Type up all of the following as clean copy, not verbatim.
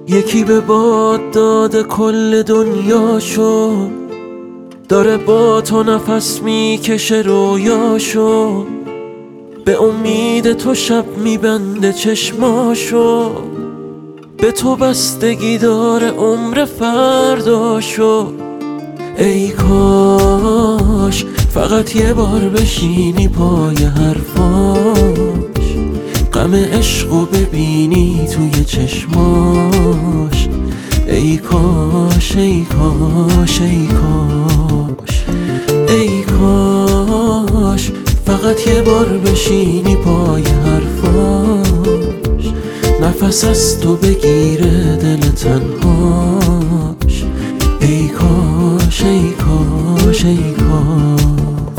یکی به باد داده کل دنیاشو، داره با تو نفس میکشه رویاشو، به امید تو شب میبنده چشماشو، به تو بستگی داره عمر فرداشو. ای کاش فقط یه بار بشینی پای حرفاش، غم عشقو ببینی توی چشماش. ای کاش ای کاش ای کاش ای کاش فقط یه بار بشینی پای حرفاش، نفس از تو بگیره دل تنهاش. ای کاش ای کاش ای کاش.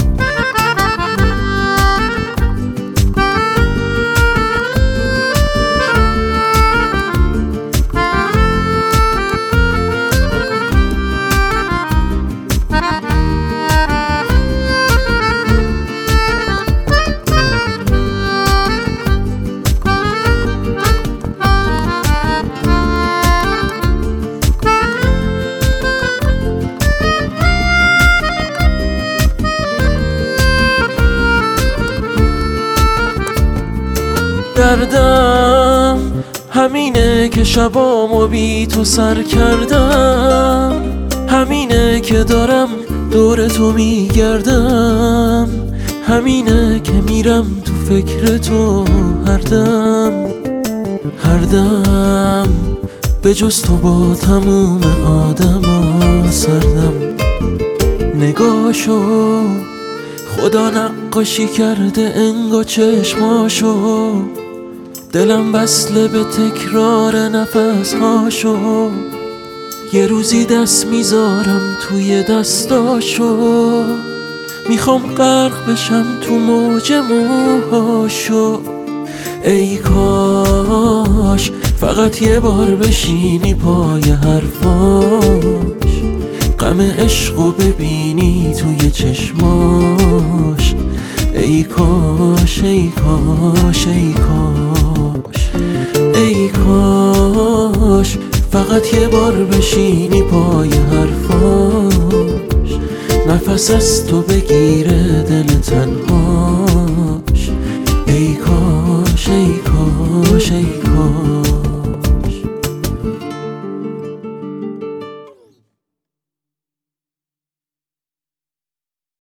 دردم همینه که شبامو بی تو سر کردم، همینه که دارم دور تو میگردم، همینه که میرم تو فکر تو هر دم هر دم. به جز تو با تموم آدما سردم. نگاشو خدا نقاشی کرده انگا چشماشو، دلم وصله به تکرار نفسهاشو، یه روزی دست میذارم توی دستاشو، میخوام غرق بشم تو موج موهاشو. ای کاش فقط یه بار بشینی پای حرفاش، غم عشقو ببینی توی چشماش. ای کاش ای کاش ای کاش ای کاش فقط یه بار بشینی پای حرفاش، نفس از تو بگیره دل تنهاش. ای کاش ای کاش ای کاش.